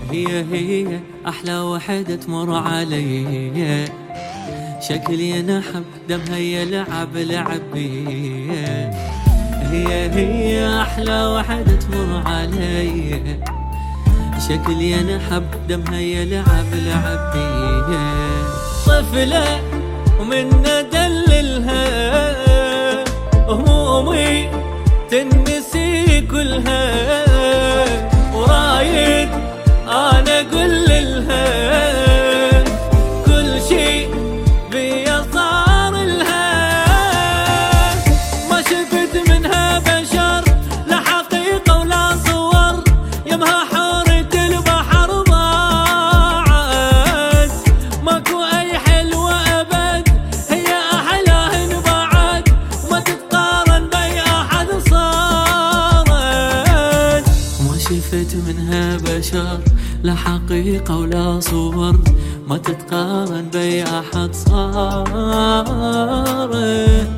هي أحلى وحدة تمر علي، شكلي نحب دمها يلعب بيه. هي أحلى وحدة تمر علي، شكلي نحب دمها يلعب بيه. طفلة ومن ندللها همومي تنسي كلها، ورايد أنا أقول لها كل شي بيا صار لها. ما شفت منها بشر لا حقيقة ولا صور، يمها حورة البحر ضاعت. ماكو أي حلوة أبد هي أحلاهن بعد، وما تتقارن بأي أحد صارت. ما شفت منها بشر لا حقيقة ولا صور، ما تتقارن بأي أحد صارت.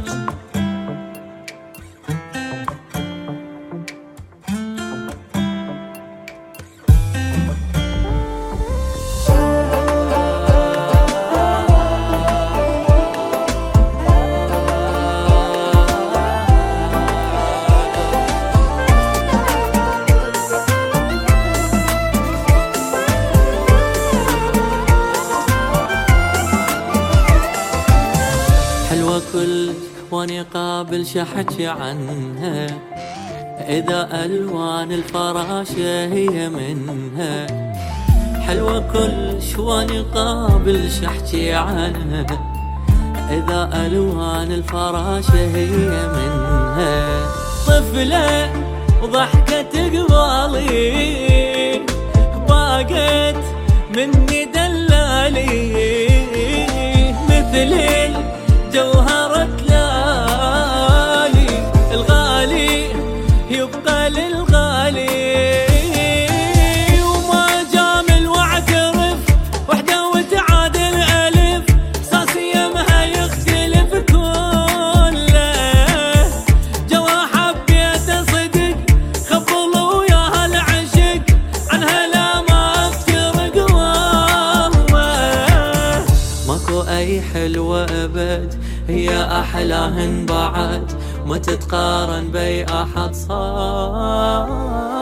حلوة كل واني قابل شحكي عنها، إذا ألوان الفراشة هي منها. حلوة كل شواني قابل شحكي عنها، إذا ألوان الفراشة هي منها. طفلة وضحكة قبالي باقت مني دلالي، مثل جوهرة لالي الغالي يبقى للغالي. وما جامل واعترف وحدة وتعادل ألف، صاصي يمها يختلف كله. جوا حبيته صدق خبل وياها العشق، عنها لا ما افترق والله. ماكو أي حلوة أبد هي أحلاهن بعد، ما تتقارن بأي أحد صار.